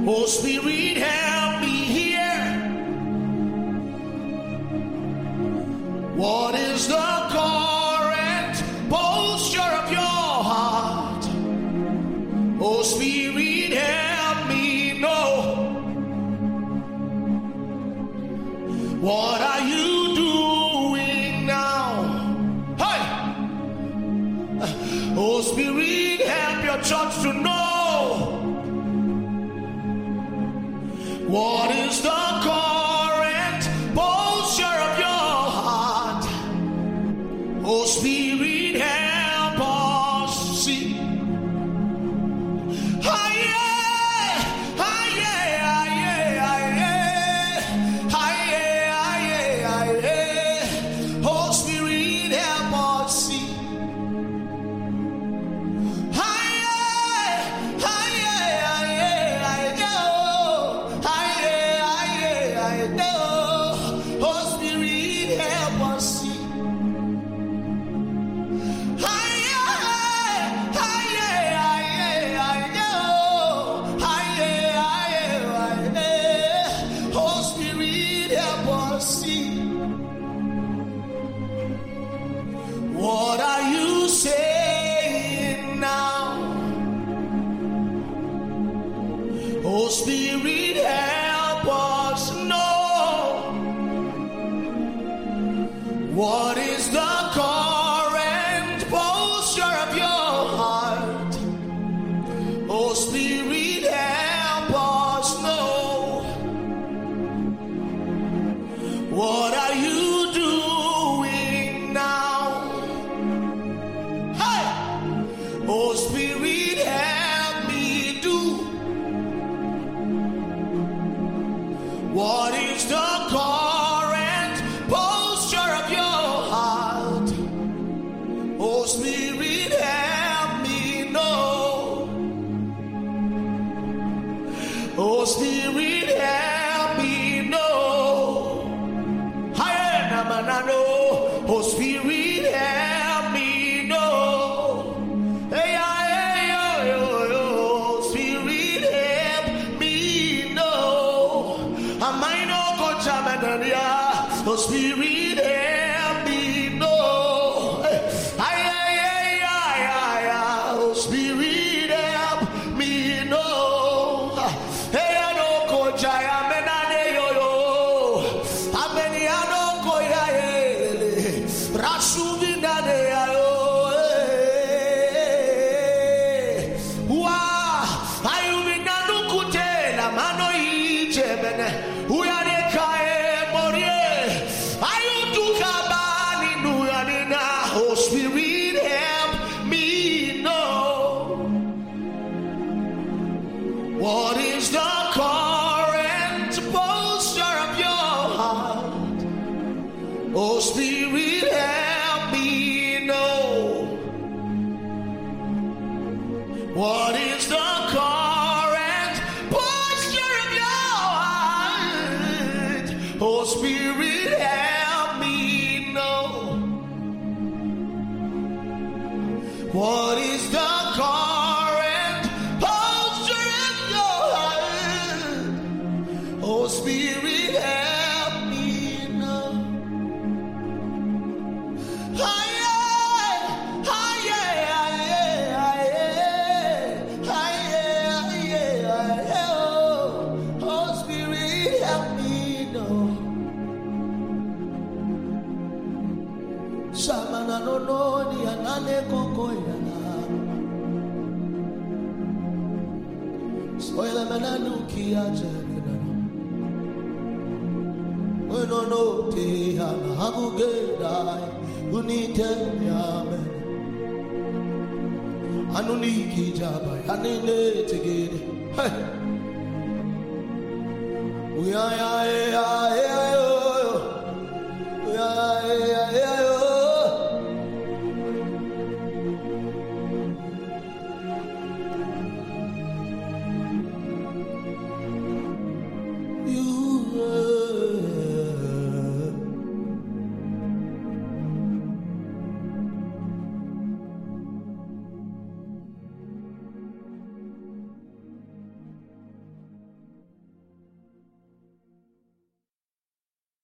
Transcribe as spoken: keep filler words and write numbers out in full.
Oh Spirit, help me here. What is the current posture of your heart? Oh Spirit, help me know. What are you doing now? Hey! Oh Spirit, help your church to know. What is the current posture of your heart? Oh Spirit, help us see. Oh Spirit, help us see. What are you saying now? Oh Spirit, help us know. What is the current posture of your heart? Oh Spirit, help us know. What are you doing now? Oh Spirit, help me do. What is the current posture of your heart? Oh Spirit, help me know. Oh Spirit, help me know. Hi, namanano. Oh Spirit, help me know. Oh Spirit, help me know. Ay, ay, ay, ay, ay, ay. Oh Spirit, help me know. Hey, I don't go jaya menane yo yo. Ameni I don't go ya ele. Rasuvi nane yo. Wa, ayu vinanu kutela mano iche bene. Uya de kai. Oh Spirit, help me know. What is the current posture of your heart? Oh Spirit, help me know. What is the current posture of your heart? Oh Spirit, help me know. What is the current posture of your heart? Oh Spirit, help me know. Aye, aye, aye, aye, aye, aye. Oh Spirit, help me know. Samana no no ni anane koko yana. Soila mananu kiaje menano. Uno no te hana haguge dai unite yame. Anuni kijaba anine tegede. Hey. We are